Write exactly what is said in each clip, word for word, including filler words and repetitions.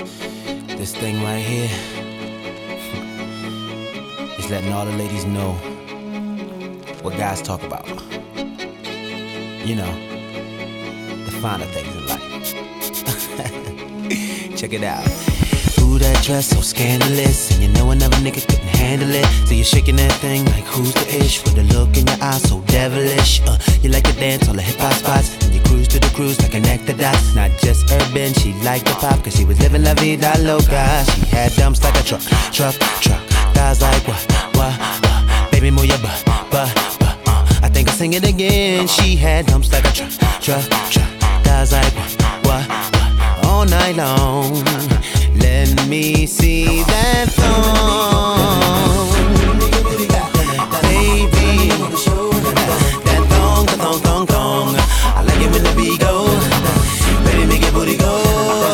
This thing right here is letting all the ladies know what guys talk about. You know, the finer things in life. Check it out. Ooh, that dress so scandalous, and you know another nigga couldn't handle it. So you're shaking that thing like who's the ish, with a look in your eyes so devilish. Uh, you like to dance on the hip hop spots, and you cruise to the cruise like an actor dots. Not just urban, she liked the pop, cause she was living la vida loca. She had dumps like a truck, truck, truck. Thighs like what, what, what. Baby, move your butt, butt, butt. Uh, I think I'll sing it again. She had dumps like a truck, truck, truck. Thighs like what, what, what. All night long. Let me see that thong, baby. That thong, the thong, thong, thong. I like it when the beat go. Baby, make your booty go.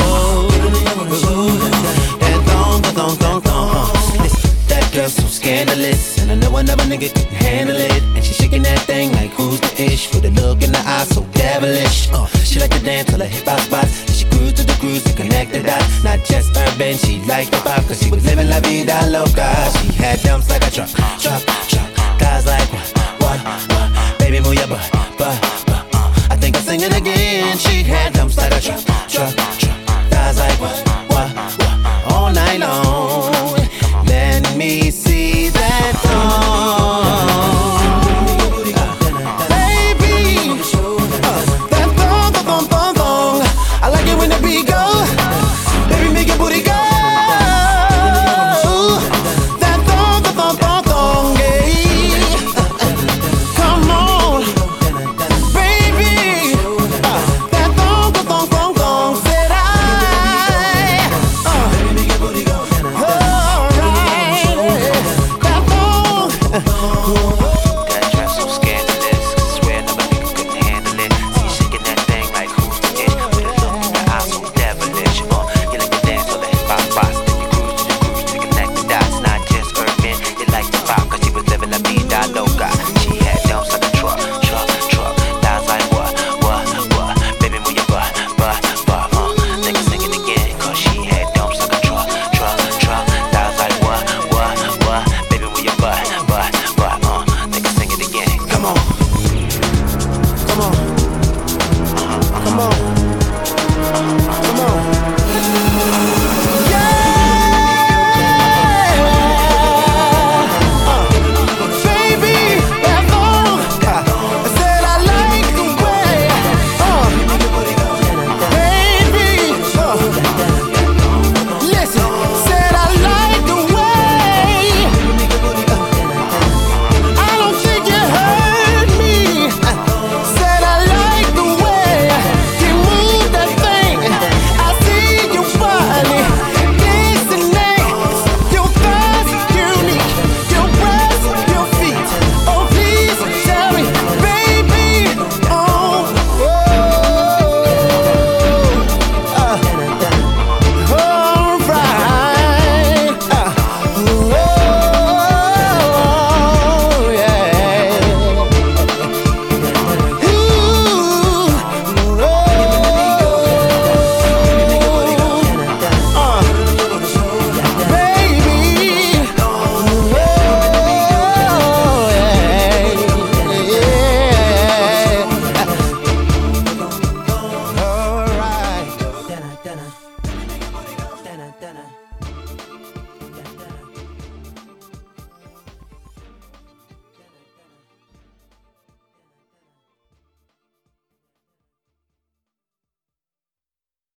That thong, the thong, thong, thong. Listen, that girl so scandalous, and I know another nigga couldn't handle it. And she shaking that thing like who's the ish, with a look in the eye so devilish. Uh, she like to dance till her hip hop spots. She cruise to the cruise to connect the dots. Not just urban, she liked the pop, cause she was living la vida loca. She had dumps like a truck, truck, truck. Guys like what, what, what. Baby, move your butt, butt, butt. Uh, I think I'll sing it again. She had dumps like a truck,